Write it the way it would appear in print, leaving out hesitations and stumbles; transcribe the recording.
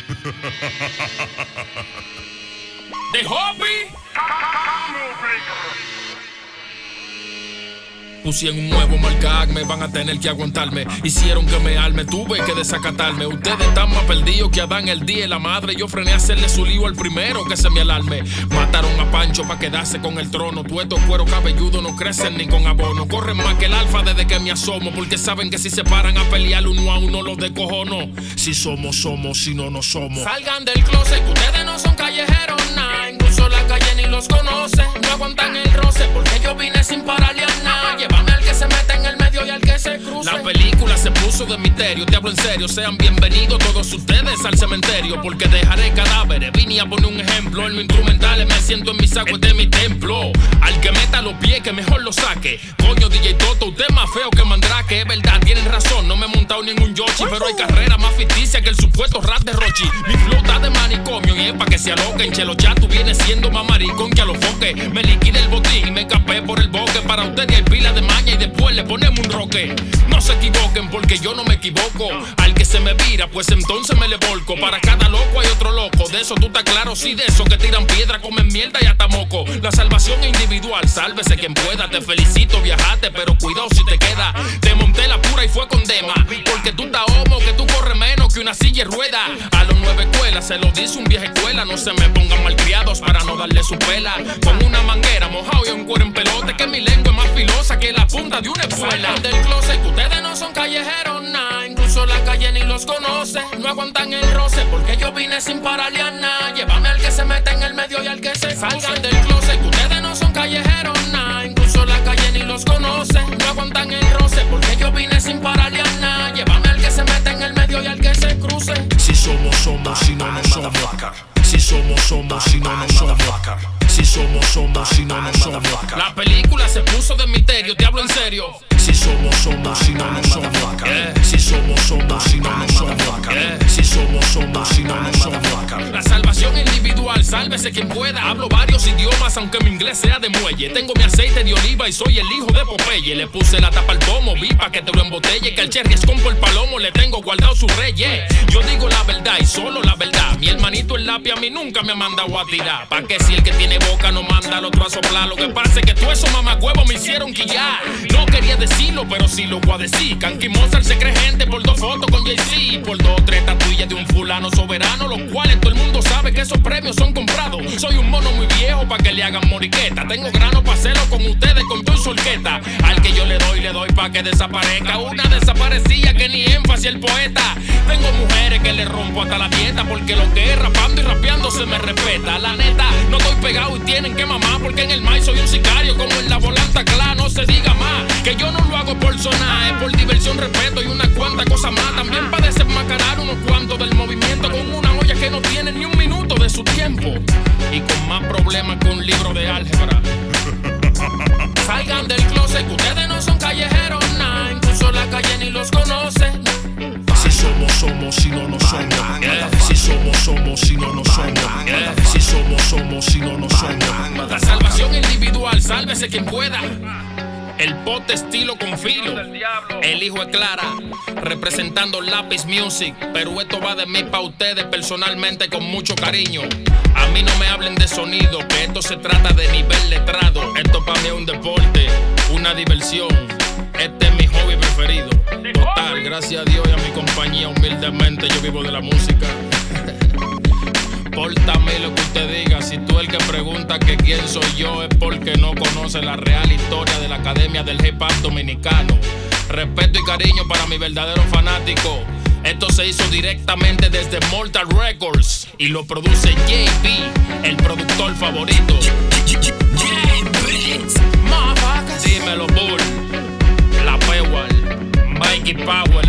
The Hobby. Pusieron un nuevo marcagme, van a tener que aguantarme. Hicieron que me arme, tuve que desacatarme. Ustedes están más perdidos que Adán el día y la madre. Yo frené a hacerle su lío al primero que se me alarme. Mataron a Pancho pa' quedarse con el trono. Tú estos cueros cabelludos no crecen ni con abono. Corren más que el alfa desde que me asomo, porque saben que si se paran a pelear uno a uno los descojono. Si somos, somos, si no, no somos. Salgan del closet, que ustedes no son callejeros, nah. Incluso la calle ni los conoce. No aguantan el roce, porque yo vine sin pararle a nada. Llévame al que se mete en el medio y al que se cruce. La película se puso de misterio, te hablo en serio. Sean bienvenidos todos ustedes al cementerio, porque dejaré cadáveres. Vine a poner un ejemplo. En los instrumentales me siento en mis aguas de mi templo. Al que meta los pies que mejor lo saque. Coño DJ Toto, usted es más feo que Mandrake. Es verdad, tienen razón, no me he montado ningún Yoshi, pero hay carrera más ficticia que el supuesto rap de Rochi. Mi flow está de manicomio y es pa' que se aloquen. Chelo ya tú vienes siendo más maricón que a los foques. Me liquide el botín y me escapé por el boque. Para ustedes hay pila de maña y después le ponemos un roque. No se equivoquen porque yo no me equivoco. Al que se me vira pues entonces me le volco. Para cada loco hay otro loco. De eso tú estás claro, sí, de eso que tiran piedra, comen mierda y hasta moco. La salvación es individual, sálvese quien pueda. Te felicito, viajaste, pero cuidado si te queda. Te monté la pura y fue con dema, porque tú estás homo, que tú corres menos que una silla de rueda. A los 9 escuelas se lo dice un vieja escuela. No se me pongan malcriados para no darle su pela. Con una manguera mojado y un cuero en pelote, que mi lengua es más filosa que la punta de una espuela. Salgan del closet, que ustedes no son callejeros, nah. Incluso la calle ni los conoce. No aguantan el roce, porque yo vine sin pararle a nada. Llévame al que se mete en el medio y al que se salgan del closet, que ustedes no son callejeros, nah. Incluso la calle ni los conoce. No aguantan el roce, porque yo vine sin pararle a nada. Llévame al que se mete en el medio y al que se cruce. Si somos, somos, si no, no somos. Si somos, somos, si no, no somos. Si somos, somos, si no, no somos. La película se puso de misterio, te hablo en serio. Si somos, somos, si no, no somos. Si somos, somos, si no, no somos. Si somos, somos, si no, no somos. La salvación individual, sálvese quien pueda. Hablo varios idiomas, aunque mi inglés sea de muelle. Tengo mi aceite de oliva y soy el hijo de Popeye. Le puse la tapa al pomo, vi pa' que te lo embotelle. Que el cherry es como el palomo, le tengo guardado su rey, yeah. Yo digo la verdad y solo la verdad. Mi hermanito el lápiz a mí nunca me ha mandado a tirar. Pa' que si el que tiene boca no manda al otro a soplar. Lo que pasa es que todos esos mamagüevos me hicieron quillar. No quería decirlo, pero sí lo voy a decir. Kanky Mozart se cree gente por 2 fotos con Jay-Z, por 2 o 3 estatuillas de un fulano soberano, los cuales todo el mundo sabe que esos premios son comprados. Soy un mono muy viejo pa' que le hagan moriqueta. Tengo grano pa' hacerlo con ustedes con tu solqueta. Al que yo le doy pa' que desaparezca. Una desaparecía que ni énfasis el poeta. Tengo mujeres que le rompo hasta la dieta, porque lo que es rapando y rapeando se me respeta. La neta, no estoy pegado y tienen que mamar, porque en el maíz soy un sicario como en la volanta clara. No se diga más, que yo no lo hago por sonar, es por diversión, respeto y una cuanta cosa más. También para desenmascarar unos cuantos del movimiento, con una olla que no tiene ni un minuto de su tiempo y con más problemas que un libro de álgebra. Salgan del closet, que ustedes no son callejeros, nah. Incluso la calle ni los conoce. Si somos, somos, si no, no somos. Si somos, somos, si no, no somos. Si somos, somos, si no, no somos. La salvación individual, sálvese quien pueda. El pote estilo con filo. El hijo es Clara, representando Lápiz Music. Pero esto va de mí pa' ustedes personalmente con mucho cariño. A mí no me hablen de sonido, que esto se trata de nivel letrado. Esto pa' mí es un deporte, una diversión. Este es mi hobby preferido. Total, gracias a Dios y a mi compañía, humildemente yo vivo de la música. Pórtame lo que usted diga. Si tú el que pregunta que quién soy yo, es porque no conoce la real historia de la Academia del Hip Hop Dominicano. Respeto y cariño para mi verdadero fanático. Esto se hizo directamente desde Mortal Records y lo produce JB, el productor favorito. Dímelo, Bull, La Pewal, Mikey Powell.